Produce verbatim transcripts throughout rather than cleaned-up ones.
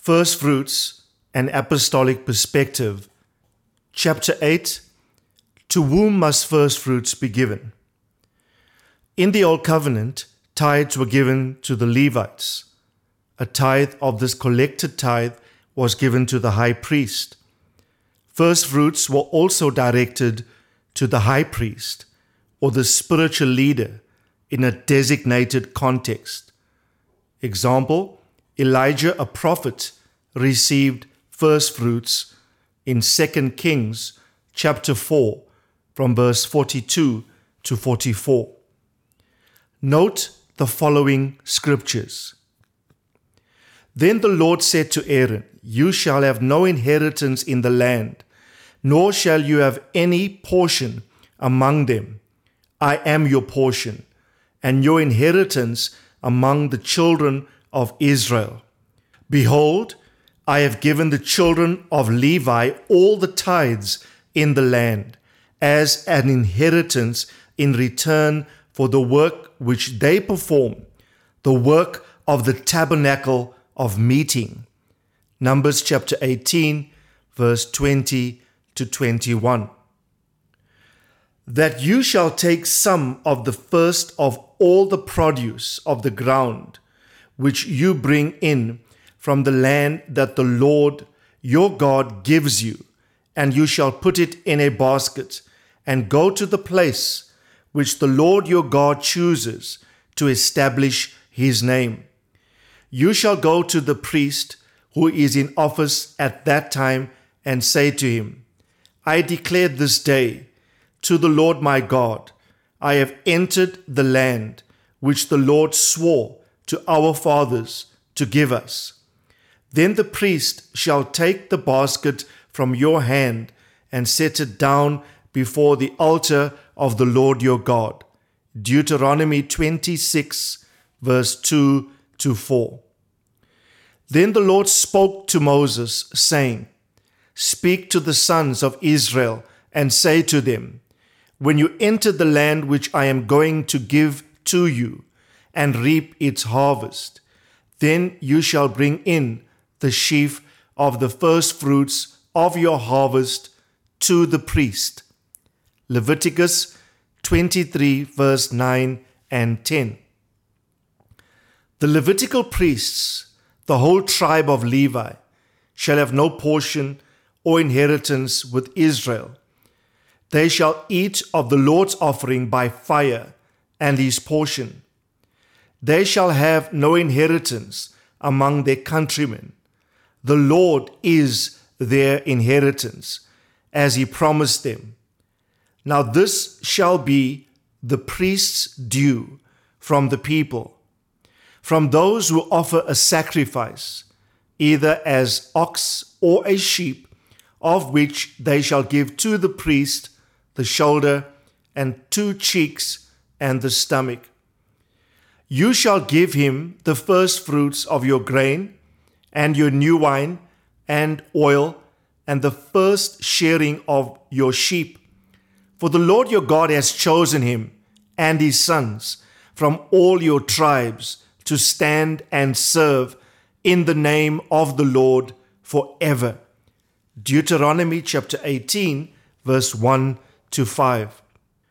First Fruits, an Apostolic Perspective. Chapter eight, To whom must first fruits be given? In the Old Covenant, tithes were given to the Levites. A tithe of this collected tithe was given to the high priest. First fruits were also directed to the high priest or the spiritual leader in a designated context. Example, Elijah, a prophet, received first fruits in Second Kings chapter four from verse forty-two to forty-four. Note the following scriptures. Then the Lord said to Aaron, You shall have no inheritance in the land, nor shall you have any portion among them. I am your portion, and your inheritance among the children of Israel. Behold, I have given the children of Levi all the tithes in the land, as an inheritance in return for the work which they perform, the work of the tabernacle of meeting. Numbers chapter eighteen, verse twenty to twenty-one. That you shall take some of the first of all the produce of the ground, which you bring in from the land that the Lord your God gives you, and you shall put it in a basket, and go to the place which the Lord your God chooses to establish his name. You shall go to the priest who is in office at that time and say to him, I declare this day to the Lord my God, I have entered the land which the Lord swore to our fathers to give us. Then the priest shall take the basket from your hand and set it down before the altar of the Lord your God. Deuteronomy twenty-six, verse two to four. Then the Lord spoke to Moses, saying, Speak to the sons of Israel and say to them, When you enter the land which I am going to give to you, and reap its harvest, then you shall bring in the sheaf of the first fruits of your harvest to the priest. Leviticus twenty-three, verse nine and ten. The Levitical priests, the whole tribe of Levi, shall have no portion or inheritance with Israel. They shall eat of the Lord's offering by fire and his portion. They shall have no inheritance among their countrymen. The Lord is their inheritance, as he promised them. Now this shall be the priest's due from the people, from those who offer a sacrifice, either as ox or a sheep, of which they shall give to the priest the shoulder and two cheeks and the stomach. You shall give him the first fruits of your grain and your new wine and oil and the first shearing of your sheep. For the Lord your God has chosen him and his sons from all your tribes to stand and serve in the name of the Lord forever. Deuteronomy chapter eighteen, verse one to five.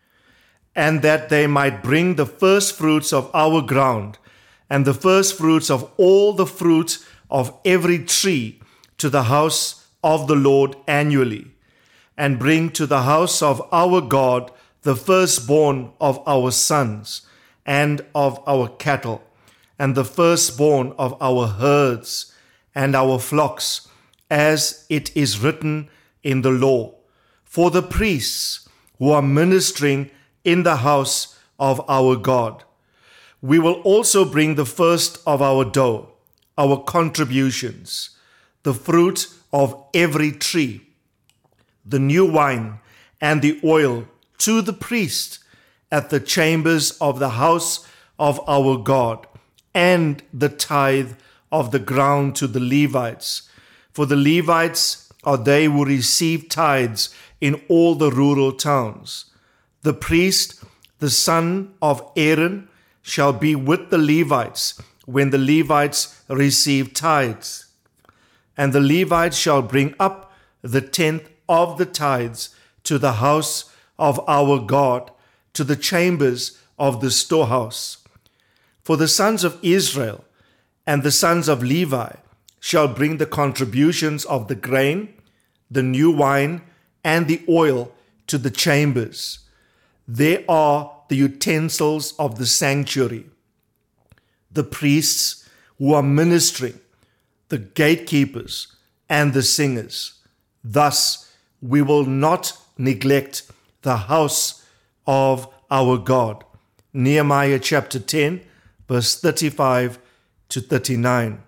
And that they might bring the first fruits of our ground, and the first fruits of all the fruit of every tree to the house of the Lord annually, and bring to the house of our God the firstborn of our sons, and of our cattle, and the firstborn of our herds, and our flocks, as it is written in the law, for the priests who are ministering in the house of our God. We will also bring the first of our dough, our contributions, the fruit of every tree, the new wine and the oil to the priest at the chambers of the house of our God, and the tithe of the ground to the Levites. For the Levites are they who receive tithes in all the rural towns. The priest, the son of Aaron, shall be with the Levites when the Levites receive tithes. And the Levites shall bring up the tenth of the tithes to the house of our God, to the chambers of the storehouse. For the sons of Israel and the sons of Levi shall bring the contributions of the grain, the new wine, and the oil to the chambers. They are the utensils of the sanctuary, the priests who are ministering, the gatekeepers, and the singers. Thus we will not neglect the house of our God. Nehemiah chapter ten, verse thirty-five to thirty-nine.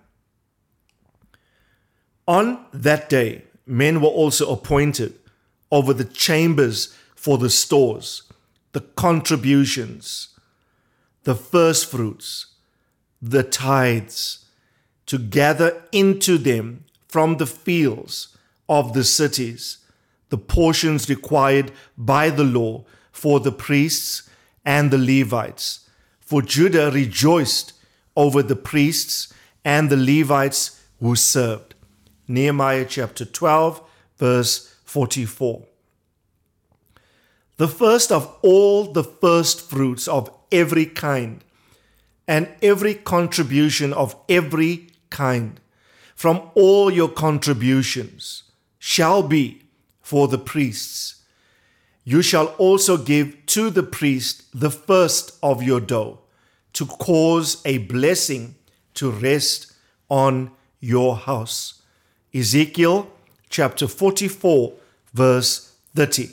On that day, men were also appointed over the chambers for the stores, the contributions, the first fruits, the tithes, to gather into them from the fields of the cities the portions required by the law for the priests and the Levites. For Judah rejoiced over the priests and the Levites who served. Nehemiah chapter twelve, verse forty-four. The first of all the first fruits of every kind, and every contribution of every kind, from all your contributions, shall be for the priests. You shall also give to the priest the first of your dough, to cause a blessing to rest on your house. Ezekiel chapter forty-four, verse thirty.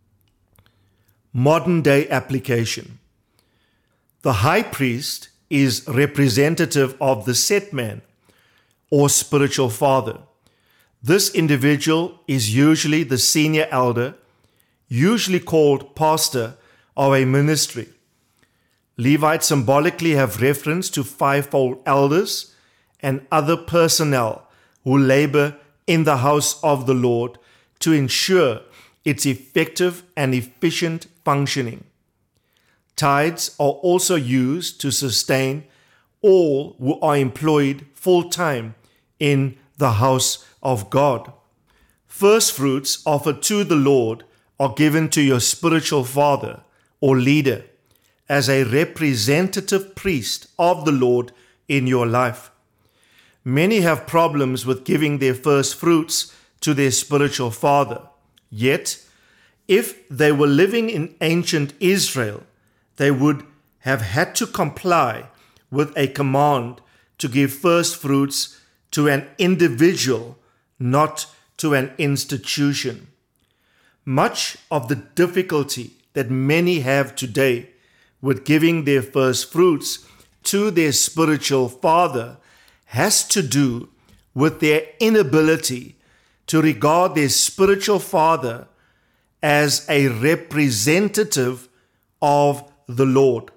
Modern day application. The high priest is representative of the set man or spiritual father. This individual is usually the senior elder, usually called pastor of a ministry. Levites symbolically have reference to fivefold elders and other personnel who labor in the house of the Lord to ensure its effective and efficient functioning. Tithes are also used to sustain all who are employed full-time in the house of God. First fruits offered to the Lord are given to your spiritual father or leader as a representative priest of the Lord in your life. Many have problems with giving their first fruits to their spiritual father. Yet, if they were living in ancient Israel, they would have had to comply with a command to give first fruits to an individual, not to an institution. Much of the difficulty that many have today with giving their first fruits to their spiritual father has to do with their inability to regard their spiritual father as a representative of the Lord.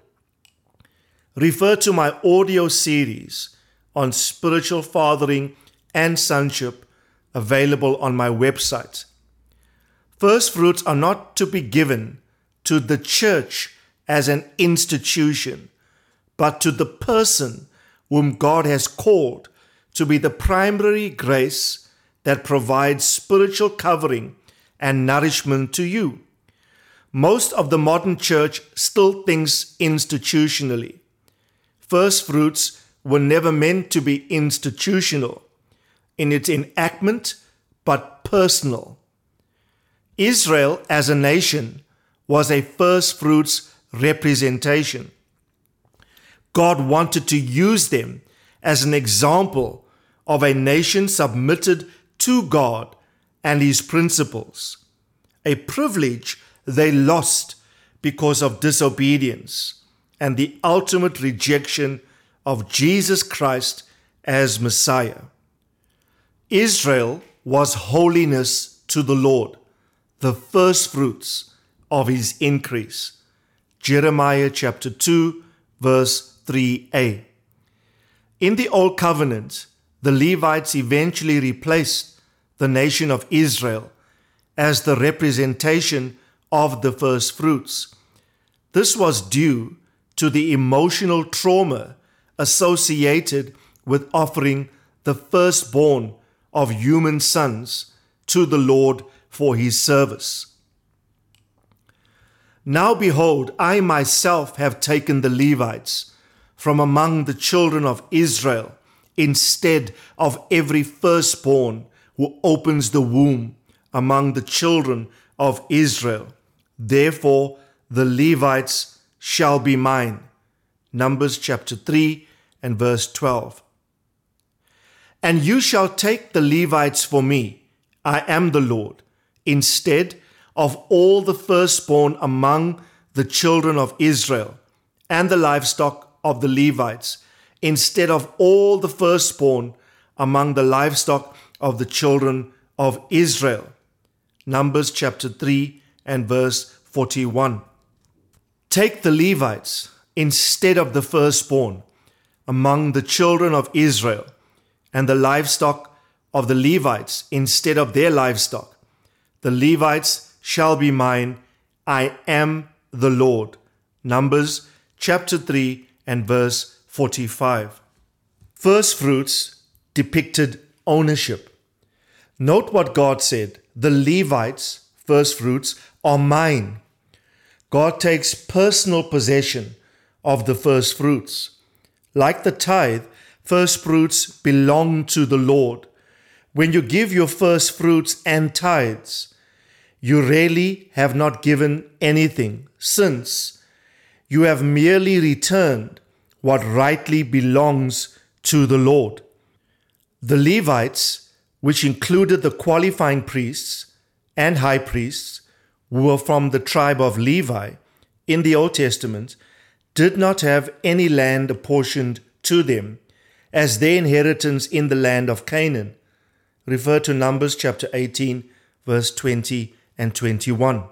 Refer to my audio series on spiritual fathering and sonship available on my website. First fruits are not to be given to the church as an institution, but to the person whom God has called to be the primary grace that provides spiritual covering and nourishment to you. Most of the modern church still thinks institutionally. First fruits were never meant to be institutional in its enactment, but personal. Israel as a nation was a first fruits representation. God wanted to use them as an example of a nation submitted to God and His principles, a privilege they lost because of disobedience and the ultimate rejection of Jesus Christ as Messiah. Israel was holiness to the Lord, the first fruits of His increase. Jeremiah chapter two, verse three a. In the Old Covenant, the Levites eventually replaced the nation of Israel as the representation of the first fruits. This was due to the emotional trauma associated with offering the firstborn of human sons to the Lord for his service. Now behold, I myself have taken the Levites from among the children of Israel instead of every firstborn who opens the womb among the children of Israel. Therefore the Levites shall be mine. Numbers chapter three and verse twelve. And you shall take the Levites for me, I am the Lord, instead of all the firstborn among the children of Israel, and the livestock of the Levites, instead of all the firstborn among the livestock of the children of Israel. Numbers chapter three and verse forty-one. Take the Levites instead of the firstborn among the children of Israel, and the livestock of the Levites instead of their livestock. The Levites shall be mine. I am the Lord. Numbers chapter three and verse forty-five. First fruits depicted ownership. Note what God said. The Levites, first fruits, are mine. God takes personal possession of the first fruits. Like the tithe, first fruits belong to the Lord. When you give your first fruits and tithes, you really have not given anything, since you have merely returned what rightly belongs to the Lord. The Levites, which included the qualifying priests and high priests, who were from the tribe of Levi in the Old Testament, did not have any land apportioned to them as their inheritance in the land of Canaan. Refer to Numbers chapter eighteen, verse twenty and twenty-one.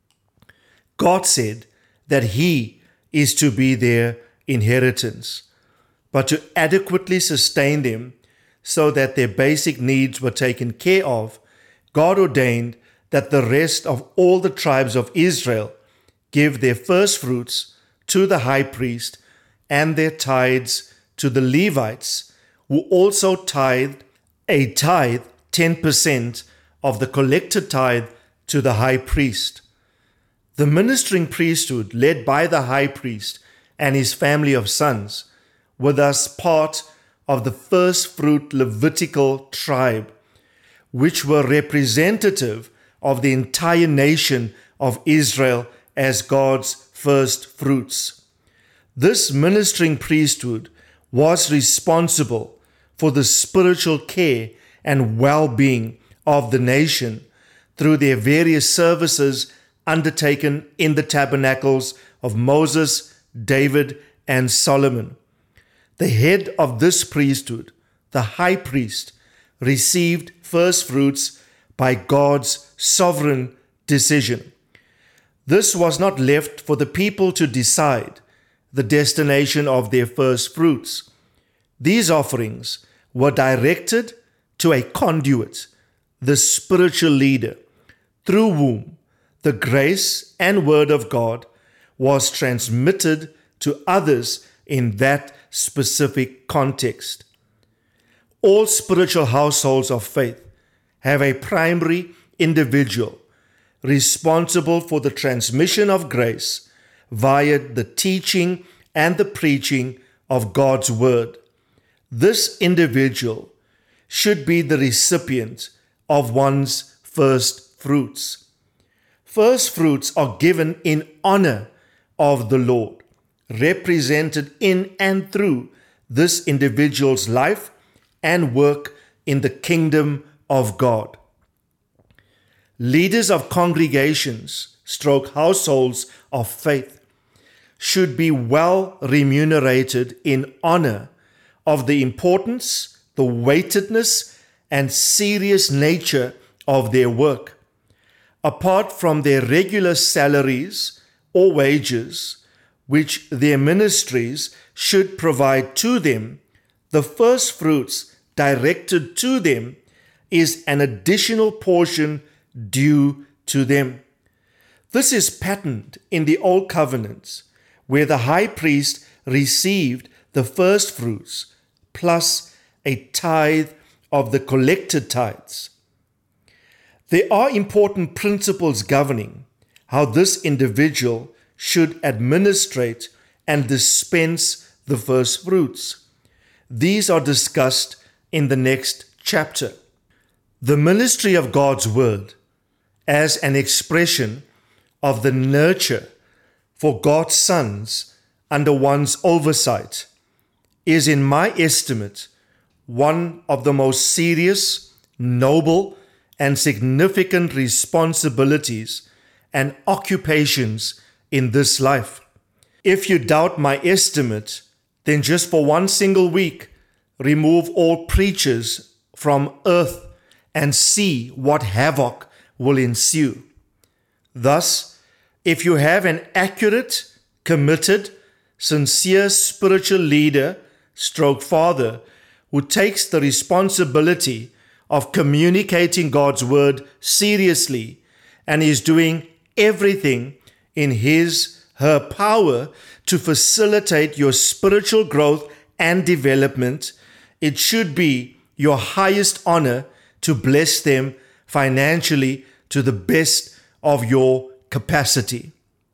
God said that he is to be their inheritance, but to adequately sustain them so that their basic needs were taken care of, God ordained that the rest of all the tribes of Israel give their first fruits to the high priest and their tithes to the Levites, who also tithed a tithe, ten percent of the collected tithe, to the high priest. The ministering priesthood, led by the high priest and his family of sons, were thus part of the first fruit Levitical tribe, which were representative of the entire nation of Israel as God's first fruits. This ministering priesthood was responsible for the spiritual care and well-being of the nation through their various services undertaken in the tabernacles of Moses, David, and Solomon. The head of this priesthood, the high priest, received first fruits by God's sovereign decision. This was not left for the people to decide the destination of their first fruits. These offerings were directed to a conduit, the spiritual leader, through whom the grace and word of God was transmitted to others in that specific context. All spiritual households of faith have a primary individual responsible for the transmission of grace via the teaching and the preaching of God's word. This individual should be the recipient of one's first fruits. First fruits are given in honor of the Lord, represented in and through this individual's life and work in the kingdom of God. Leaders of congregations, stroke households of faith, should be well remunerated in honor of the importance, the weightedness, and serious nature of their work. Apart from their regular salaries or wages, which their ministries should provide to them, the first fruits directed to them is an additional portion due to them. This is patterned in the Old Covenant, where the high priest received the first fruits plus a tithe of the collected tithes. There are important principles governing how this individual should administrate and dispense the first fruits. These are discussed in the next chapter. The ministry of God's word as an expression of the nurture for God's sons under one's oversight is, in my estimate, one of the most serious, noble, and significant responsibilities and occupations in this life. If you doubt my estimate, then just for one single week, remove all preachers from earth and see what havoc will ensue. Thus, if you have an accurate, committed, sincere spiritual leader, stroke father, who takes the responsibility of communicating God's word seriously and is doing everything in his, her power to facilitate your spiritual growth and development, it should be your highest honor to bless them financially to the best of your capacity.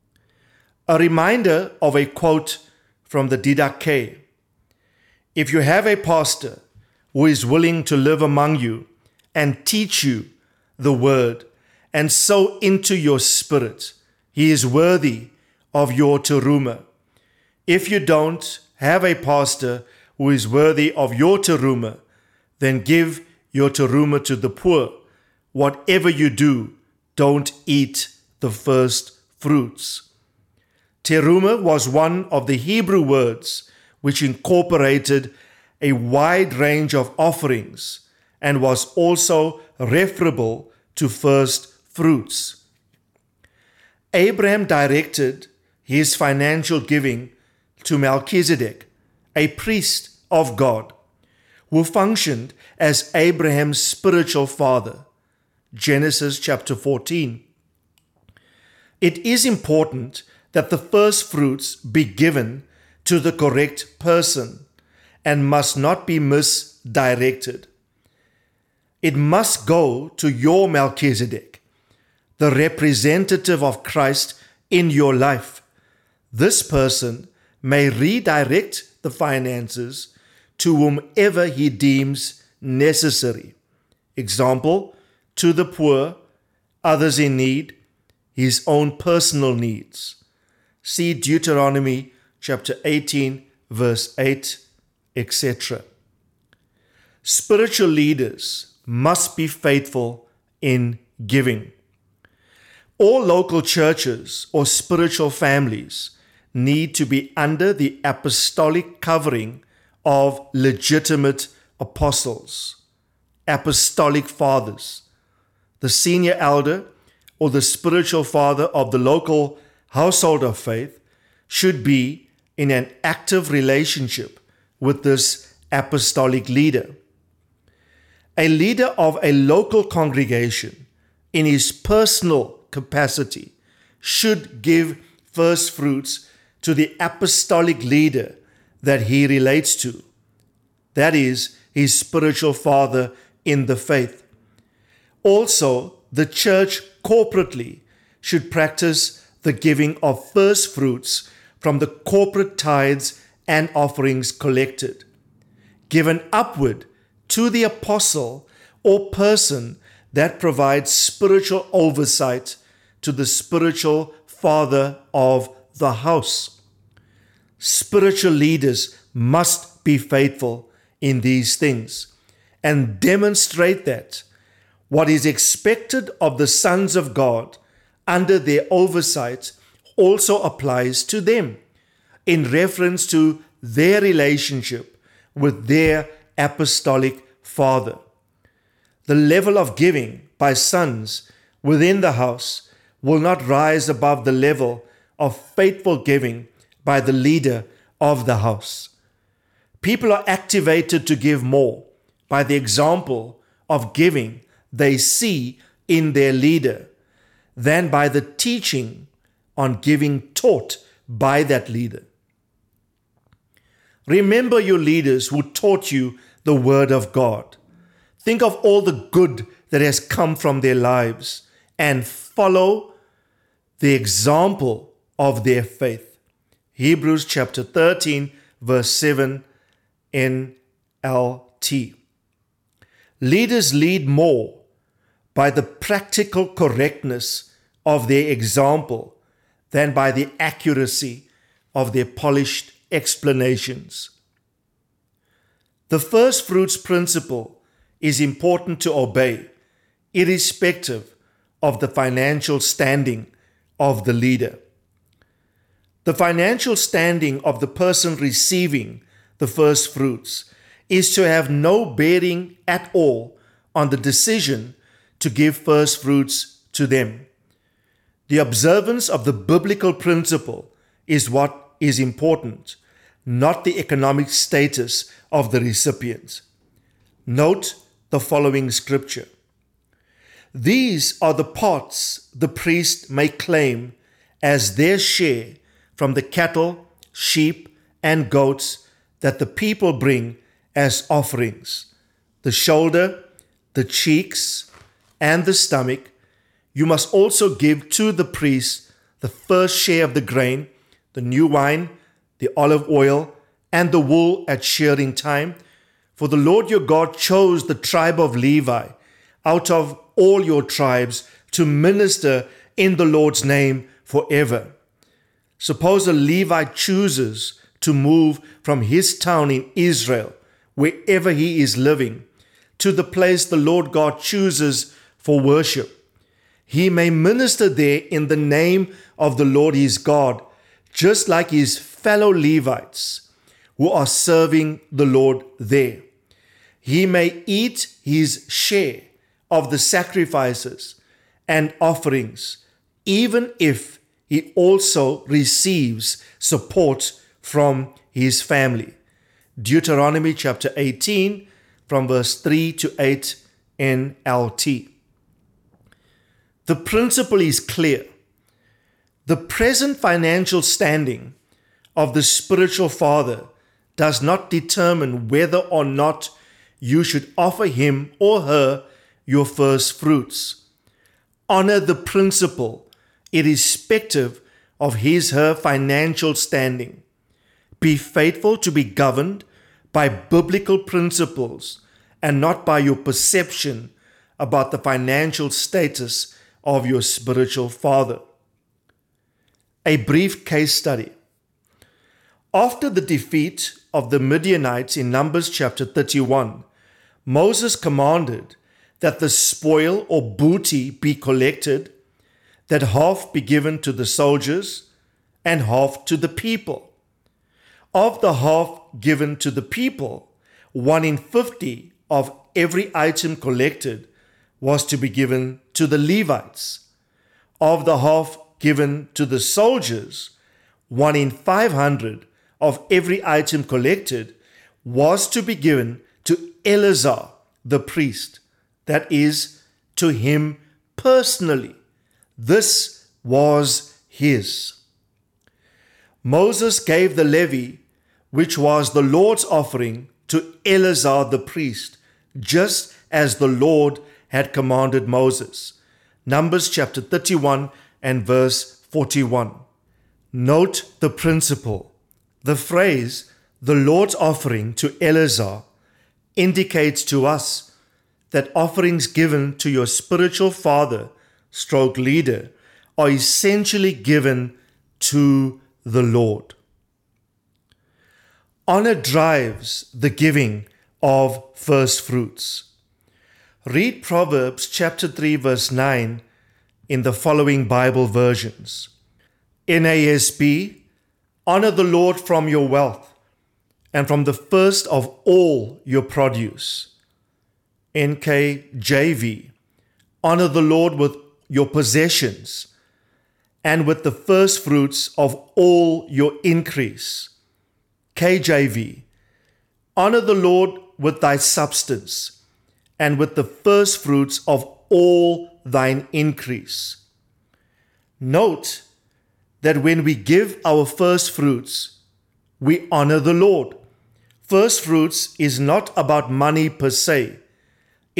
A reminder of a quote from the Didache: if you have a pastor who is willing to live among you and teach you the word and sow into your spirit, he is worthy of your teruma. If you don't have a pastor who is worthy of your teruma, then give your teruma to the poor. Whatever you do, don't eat the first fruits. Teruma was one of the Hebrew words which incorporated a wide range of offerings and was also referable to first fruits. Abraham directed his financial giving to Melchizedek, a priest of God, who functioned as Abraham's spiritual father. Genesis chapter fourteen. It is important that the first fruits be given to the correct person and must not be misdirected. It must go to your Melchizedek, the representative of Christ in your life. This person may redirect the finances to whomever he deems necessary. Example, to the poor, others in need, his own personal needs. See Deuteronomy chapter eighteen, verse eight, et cetera. Spiritual leaders must be faithful in giving. All local churches or spiritual families need to be under the apostolic covering of legitimate apostles, apostolic fathers. The senior elder or the spiritual father of the local household of faith should be in an active relationship with this apostolic leader. A leader of a local congregation in his personal capacity should give first fruits to the apostolic leader that he relates to, that is, his spiritual father in the faith. Also, the church corporately should practice the giving of first fruits from the corporate tithes and offerings collected, given upward to the apostle or person that provides spiritual oversight to the spiritual father of the house. Spiritual leaders must be faithful in these things and demonstrate that what is expected of the sons of God under their oversight also applies to them in reference to their relationship with their apostolic father. The level of giving by sons within the house will not rise above the level of faithful giving by the leader of the house. People are activated to give more by the example of giving they see in their leader than by the teaching on giving taught by that leader. Remember your leaders who taught you the word of God. Think of all the good that has come from their lives and follow the example of their faith. Hebrews chapter thirteen, verse seven, N L T. Leaders lead more by the practical correctness of their example than by the accuracy of their polished explanations. The first fruits principle is important to obey, irrespective of the financial standing of the leader. The financial standing of the person receiving the first fruits is to have no bearing at all on the decision to give first fruits to them. The observance of the biblical principle is what is important, not the economic status of the recipient. Note the following scripture. These are the parts the priest may claim as their share from the cattle, sheep, and goats that the people bring as offerings: the shoulder, the cheeks, and the stomach. You must also give to the priest the first share of the grain, the new wine, the olive oil, and the wool at shearing time. For the Lord your God chose the tribe of Levi out of all your tribes to minister in the Lord's name forever. Suppose a Levite chooses to move from his town in Israel, wherever he is living, to the place the Lord God chooses for worship. He may minister there in the name of the Lord his God, just like his fellow Levites who are serving the Lord there. He may eat his share of the sacrifices and offerings, even if he also receives support from his family. Deuteronomy chapter eighteen, from verse three to eight, N L T. The principle is clear. The present financial standing of the spiritual father does not determine whether or not you should offer him or her your first fruits. Honor the principle irrespective of his her financial standing. Be faithful to be governed by biblical principles and not by your perception about the financial status of your spiritual father. A brief case study. After the defeat of the Midianites in Numbers chapter thirty-one, Moses commanded that the spoil or booty be collected, that half be given to the soldiers and half to the people. Of the half given to the people, one in fifty of every item collected was to be given to the Levites. Of the half given to the soldiers, one in five hundred of every item collected was to be given to Eleazar the priest, that is, to him personally. This was his. Moses gave the levy, which was the Lord's offering, to Eleazar the priest, just as the Lord had commanded Moses. Numbers chapter thirty-one and verse forty-one. Note the principle. The phrase, the Lord's offering to Eleazar, indicates to us that offerings given to your spiritual father, stroke leader, are essentially given to the Lord. Honor drives the giving of first fruits. Read Proverbs chapter three verse nine in the following Bible versions. N A S B, honor the Lord from your wealth and from the first of all your produce. N K J V, honor the Lord with your possessions and with the first fruits of all your increase. K J V, honor the Lord with thy substance and with the first fruits of all thine increase. Note that when we give our first fruits, we honor the Lord. First fruits is not about money per se.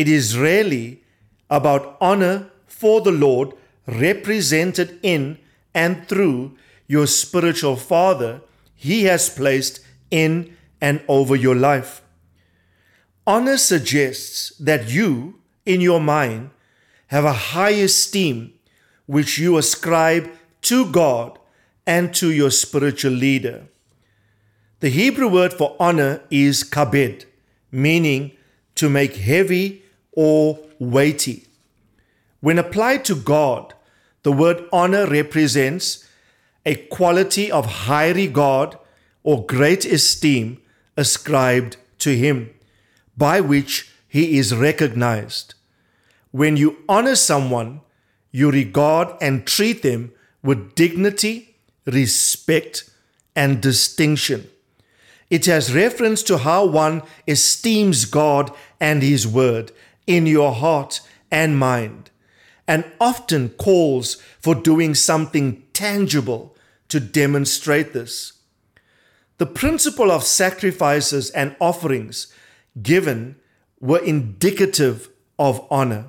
it is rarely about honor for the Lord represented in and through your spiritual father he has placed in and over your life. Honor suggests that you, in your mind, have a high esteem which you ascribe to God and to your spiritual leader. The Hebrew word for honor is kabed, meaning to make heavy or weighty. When applied to God, the word honor represents a quality of high regard or great esteem ascribed to him, by which he is recognized. When you honor someone, you regard and treat them with dignity, respect, and distinction. It has reference to how one esteems God and his word in your heart and mind, and often calls for doing something tangible to demonstrate this. The principle of sacrifices and offerings given were indicative of honor.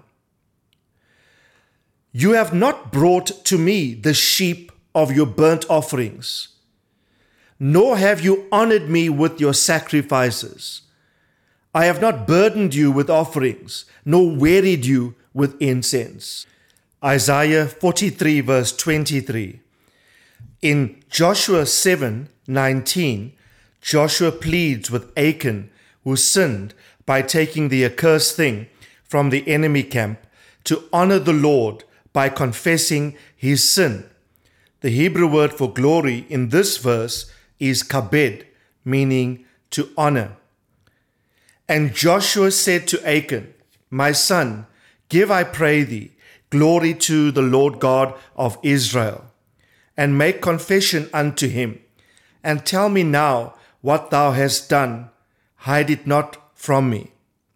You have not brought to me the sheep of your burnt offerings, nor have you honored me with your sacrifices. I have not burdened you with offerings, nor wearied you with incense. Isaiah forty-three verse twenty-three. In Joshua seven nineteen, Joshua pleads with Achan, who sinned by taking the accursed thing from the enemy camp, to honor the Lord by confessing his sin. The Hebrew word for glory in this verse is kabed, meaning to honor. And Joshua said to Achan, My son, give, I pray thee, glory to the Lord God of Israel, and make confession unto him, and tell me now what thou hast done, hide it not from me.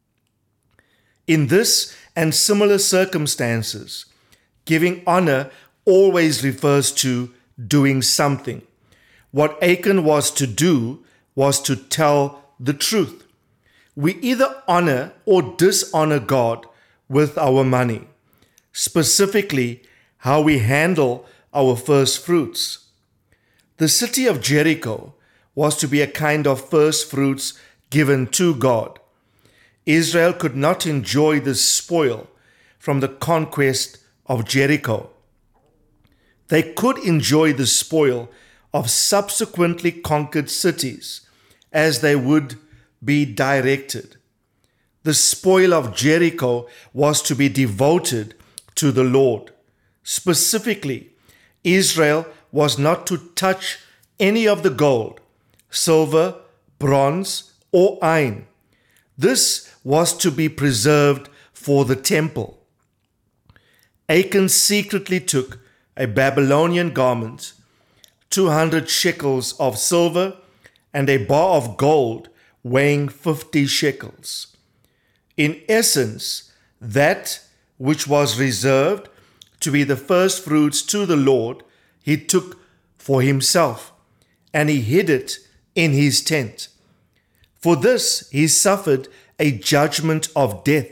In this and similar circumstances, giving honor always refers to doing something. What Achan was to do was to tell the truth. We either honor or dishonor God with our money, specifically how we handle our first fruits. The city of Jericho was to be a kind of first fruits given to God. Israel could not enjoy the spoil from the conquest of Jericho. They could enjoy the spoil of subsequently conquered cities as they would be directed. The spoil of Jericho was to be devoted to the Lord. Specifically, Israel was not to touch any of the gold, silver, bronze, or iron. This was to be preserved for the temple. Achan secretly took a Babylonian garment, two hundred shekels of silver, and a bar of gold weighing fifty shekels. In essence, that which was reserved to be the first fruits to the Lord, he took for himself, and he hid it in his tent. For this he suffered a judgment of death.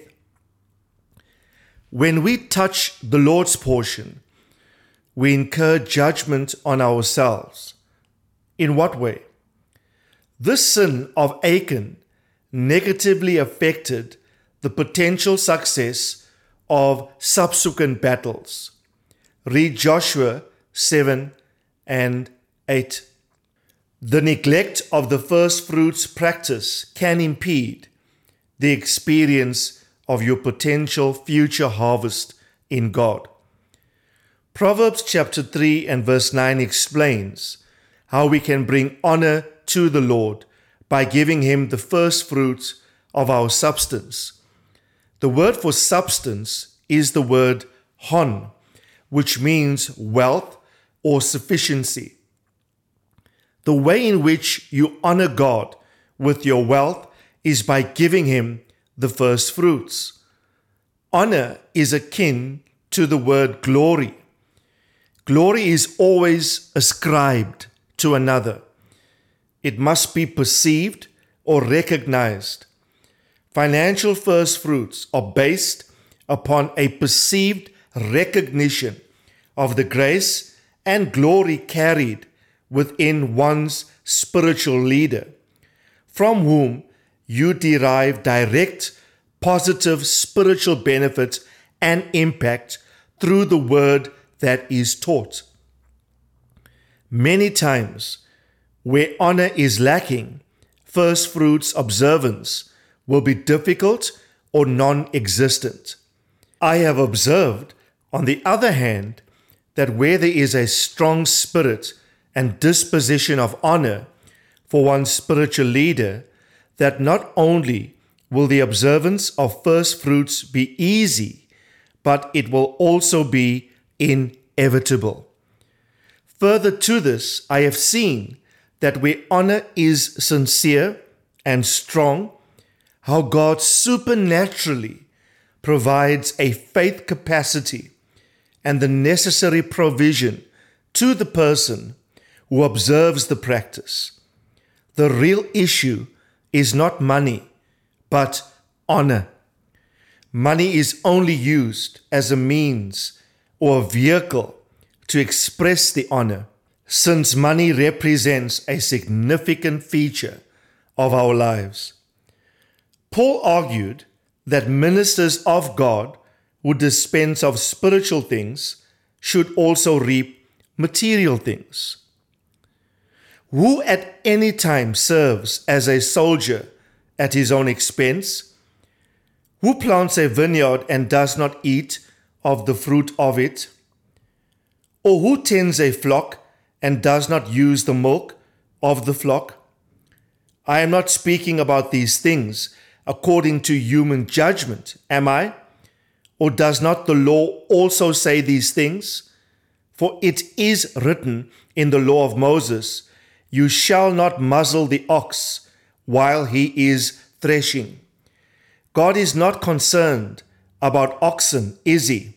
When we touch the Lord's portion, we incur judgment on ourselves. In what way? This sin of Achan negatively affected the potential success of subsequent battles. Read Joshua seven and eight. The neglect of the first fruits practice can impede the experience of your potential future harvest in God. Proverbs chapter three and verse nine explains how we can bring honor to the Lord by giving him the first fruits of our substance. The word for substance is the word hon, which means wealth or sufficiency. The way in which you honor God with your wealth is by giving him the first fruits. Honor is akin to the word glory. Glory is always ascribed to another. It must be perceived or recognized. Financial first fruits are based upon a perceived recognition of the grace and glory carried within one's spiritual leader, from whom you derive direct positive spiritual benefit and impact through the word that is taught. Many times, where honor is lacking, first fruits observance will be difficult or non-existent. I have observed, on the other hand, that where there is a strong spirit and disposition of honor for one's spiritual leader, that not only will the observance of first fruits be easy, but it will also be inevitable. Further to this, I have seen that where honor is sincere and strong, how God supernaturally provides a faith capacity and the necessary provision to the person who observes the practice. The real issue is not money, but honor. Money is only used as a means or a vehicle to express the honor, since money represents a significant feature of our lives. Paul argued that ministers of God who dispense of spiritual things should also reap material things. Who at any time serves as a soldier at his own expense? Who plants a vineyard and does not eat of the fruit of it? Or who tends a flock and does not use the milk of the flock? I am not speaking about these things according to human judgment, am I? Or does not the law also say these things? For it is written in the law of Moses, "You shall not muzzle the ox while he is threshing." God is not concerned about oxen, is he?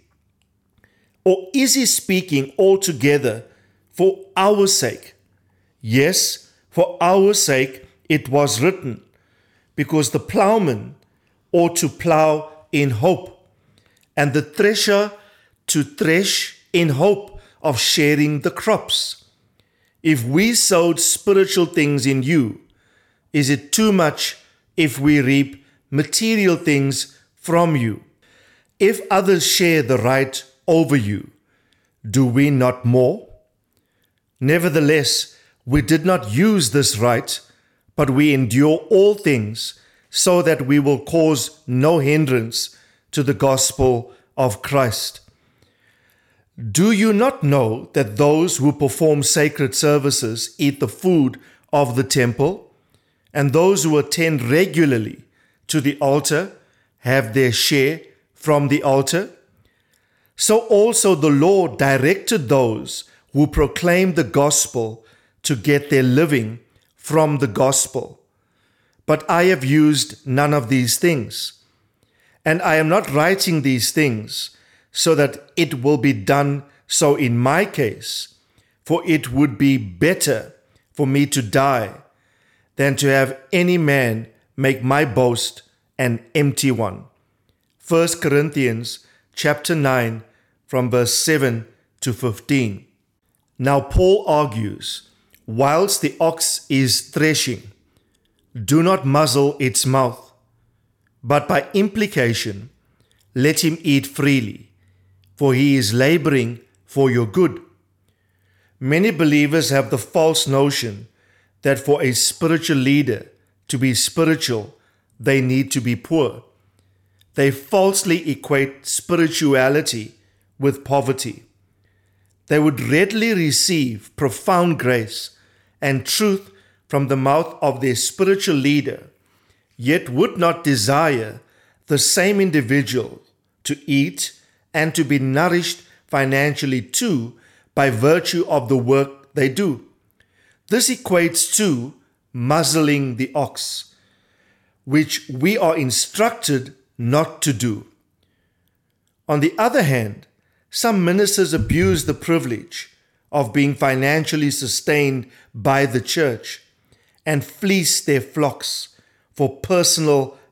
Or is he speaking altogether for our sake? Yes, for our sake it was written, because the plowman ought to plow in hope, and the thresher to thresh in hope of sharing the crops. If we sowed spiritual things in you, is it too much if we reap material things from you? If others share the right over you, do we not more? Nevertheless, we did not use this right, but we endure all things so that we will cause no hindrance to the gospel of Christ. Do you not know that those who perform sacred services eat the food of the temple, and those who attend regularly to the altar have their share from the altar? So also the Lord directed those who proclaim the gospel to get their living from the gospel. But I have used none of these things. And I am not writing these things so that it will be done so in my case, for it would be better for me to die than to have any man make my boast an empty one. First Corinthians chapter nine, from verse seven to fifteen. Now Paul argues, whilst the ox is threshing, do not muzzle its mouth, but by implication, let him eat freely, for he is laboring for your good. Many believers have the false notion that for a spiritual leader to be spiritual, they need to be poor. They falsely equate spirituality with poverty. They would readily receive profound grace and truth from the mouth of their spiritual leader, yet would not desire the same individual to eat and to be nourished financially too by virtue of the work they do. This equates to muzzling the ox, which we are instructed not to do. On the other hand, some ministers abuse the privilege of being financially sustained by the church and fleece their flocks for personal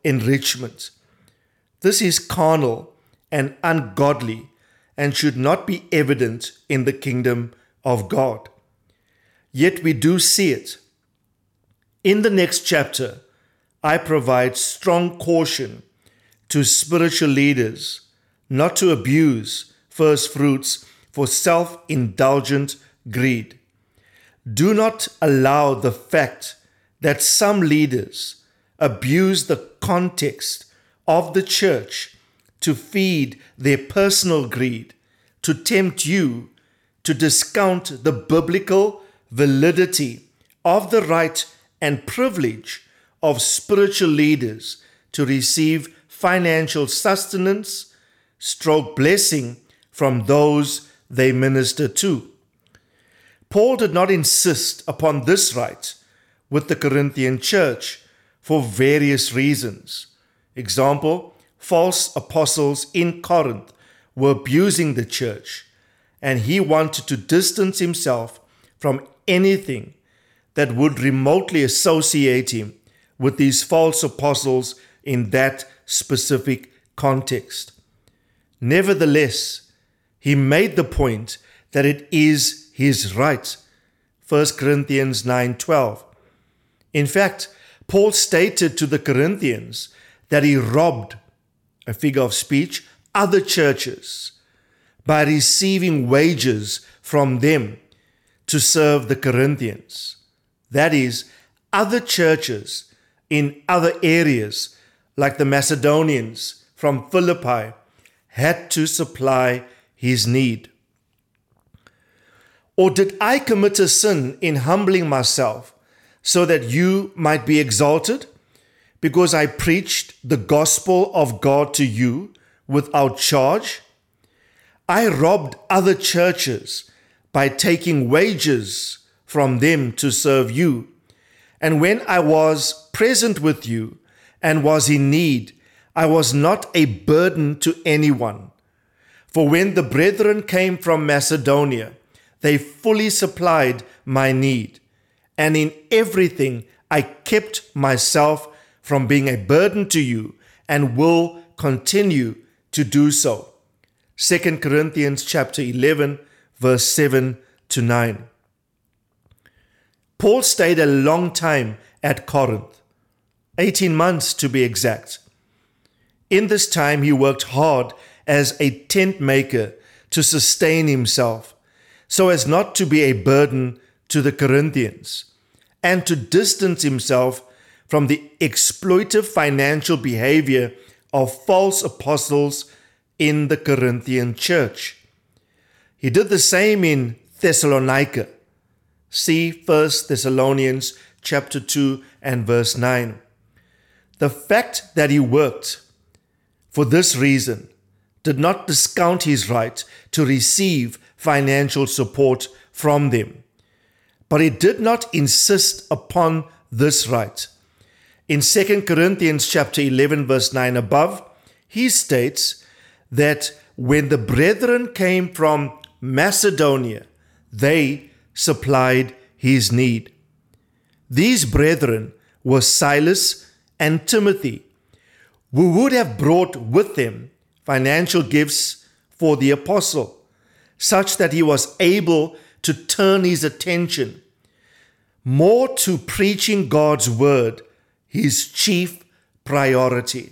enrichment. This is carnal and ungodly and should not be evident in the kingdom of God. Yet we do see it. In the next chapter, I provide strong caution to spiritual leaders not to abuse first fruits for self-indulgent greed. Do not allow the fact that some leaders abuse the context of the church to feed their personal greed, to tempt you to discount the biblical validity of the right and privilege of spiritual leaders to receive financial sustenance, stroke blessing from those they minister to. Paul did not insist upon this right with the Corinthian church for various reasons. Example, false apostles in Corinth were abusing the church, and he wanted to distance himself from anything that would remotely associate him with these false apostles in that specific context. Nevertheless, he made the point that it is his right. First Corinthians nine twelve. In fact, Paul stated to the Corinthians that he robbed, a figure of speech, other churches by receiving wages from them to serve the Corinthians. That is, other churches in other areas, like the Macedonians from Philippi, had to supply his need. Or did I commit a sin in humbling myself so that you might be exalted, because I preached the gospel of God to you without charge? I robbed other churches by taking wages from them to serve you. And when I was present with you and was in need, I was not a burden to anyone. For when the brethren came from Macedonia, they fully supplied my need. And in everything I kept myself from being a burden to you and will continue to do so. Second Corinthians chapter eleven, verse seven to nine. Paul stayed a long time at Corinth, eighteen months to be exact. In this time he worked hard as a tent maker to sustain himself, so as not to be a burden to the Corinthians, and to distance himself from the exploitive financial behavior of false apostles in the Corinthian church. He did the same in Thessalonica. See First Thessalonians chapter two and verse nine. The fact that he worked for this reason did not discount his right to receive financial support from them, but he did not insist upon this right. In Second Corinthians chapter eleven verse nine above, he states that when the brethren came from Macedonia, they supplied his need. These brethren were Silas and Timothy, who would have brought with them financial gifts for the apostle, such that he was able to turn his attention more to preaching God's word, his chief priority.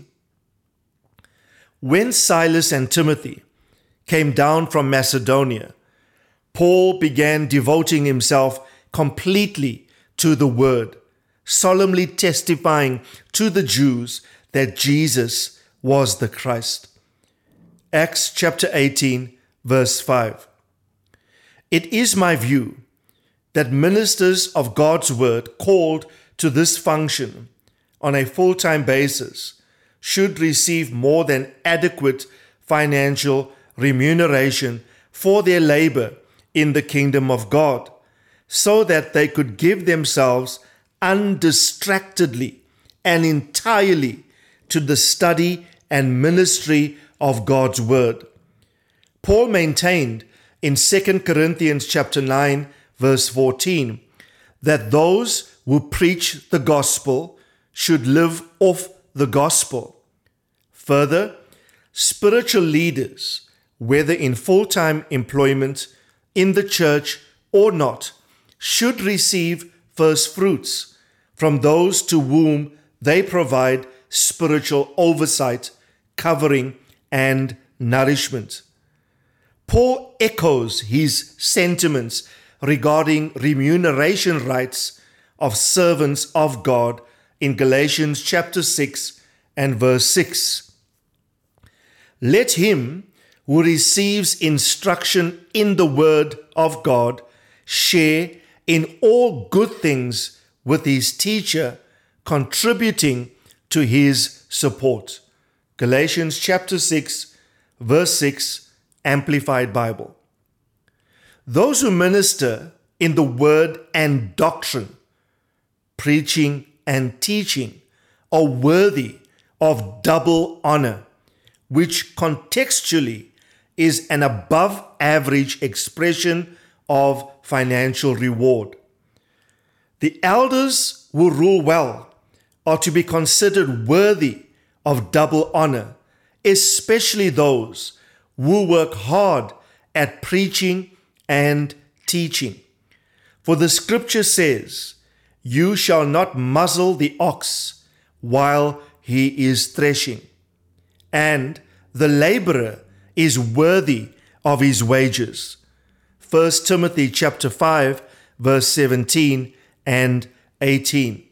When Silas and Timothy came down from Macedonia, Paul began devoting himself completely to the word, solemnly testifying to the Jews that Jesus was the Christ. Acts chapter eighteen, verse five. It is my view that ministers of God's word called to this function on a full-time basis should receive more than adequate financial remuneration for their labor in the kingdom of God, so that they could give themselves undistractedly and entirely to the study and ministry of God's word. Paul maintained in Second Corinthians chapter nine, verse fourteen, that those who preach the gospel should live off the gospel. Further, spiritual leaders, whether in full-time employment in the church or not, should receive first fruits from those to whom they provide spiritual oversight, covering, and nourishment. Paul echoes his sentiments regarding remuneration rights of servants of God in Galatians chapter six and verse six. Let him who receives instruction in the word of God share in all good things with his teacher, contributing to his support. Galatians chapter six, verse six, Amplified Bible. Those who minister in the word and doctrine, preaching and teaching, are worthy of double honor, which contextually is an above average expression of financial reward. The elders who rule well are to be considered worthy of double honor, especially those who work hard at preaching and teaching. For the scripture says, "You shall not muzzle the ox while he is threshing," and the laborer is worthy of his wages. First Timothy chapter five, verse seventeen and eighteen.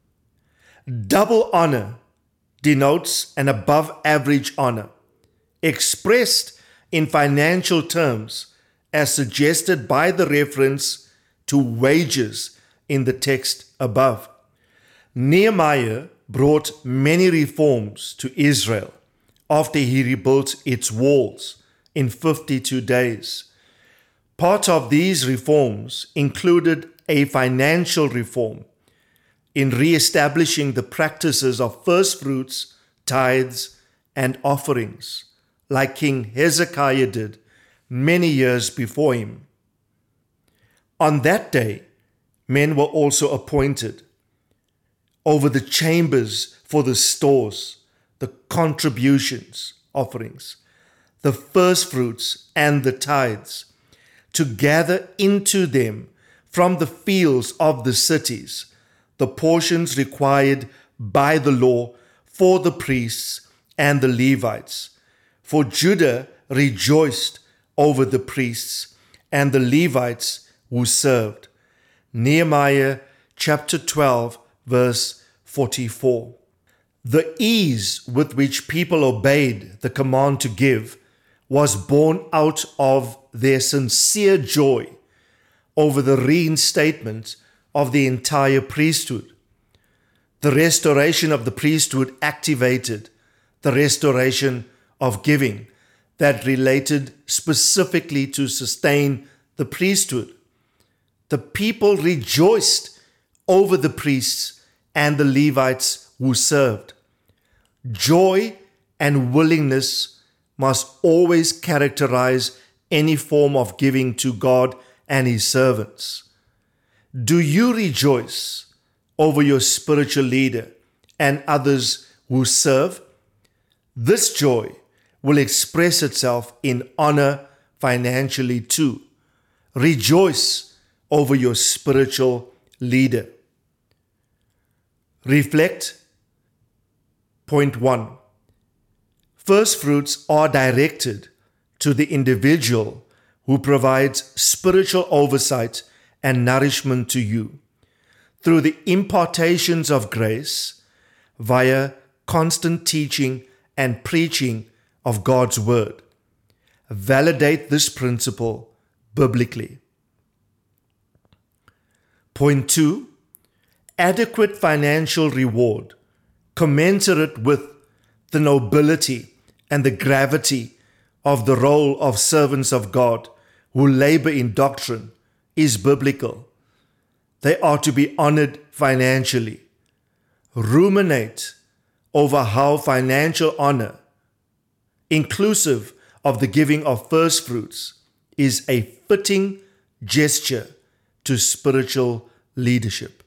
Double honor denotes an above average honor, expressed in financial terms as suggested by the reference to wages in the text above. Nehemiah brought many reforms to Israel after he rebuilt its walls in fifty-two days. Part of these reforms included a financial reform in re-establishing the practices of first fruits, tithes, and offerings, like King Hezekiah did many years before him. On that day, men were also appointed over the chambers for the stores, the contributions, offerings, the first fruits, and the tithes, to gather into them from the fields of the cities the portions required by the law for the priests and the Levites. For Judah rejoiced over the priests and the Levites who served. Nehemiah chapter twelve, verse forty-four. The ease with which people obeyed the command to give was born out of their sincere joy over the reinstatement of the entire priesthood. The restoration of the priesthood activated the restoration of giving that related specifically to sustain the priesthood. The people rejoiced over the priests and the Levites who served. Joy and willingness must always characterize any form of giving to God and his servants. Do you rejoice over your spiritual leader and others who serve? This joy will express itself in honor financially too. Rejoice over your spiritual leader. Reflect. Point one. First fruits are directed to the individual who provides spiritual oversight and nourishment to you through the impartations of grace via constant teaching and preaching of God's word. Validate this principle biblically. Point two, adequate financial reward commensurate with the nobility and the gravity of the role of servants of God who labor in doctrine is biblical. They are to be honored financially. Ruminate over how financial honor, inclusive of the giving of first fruits, is a fitting gesture to spiritual leadership.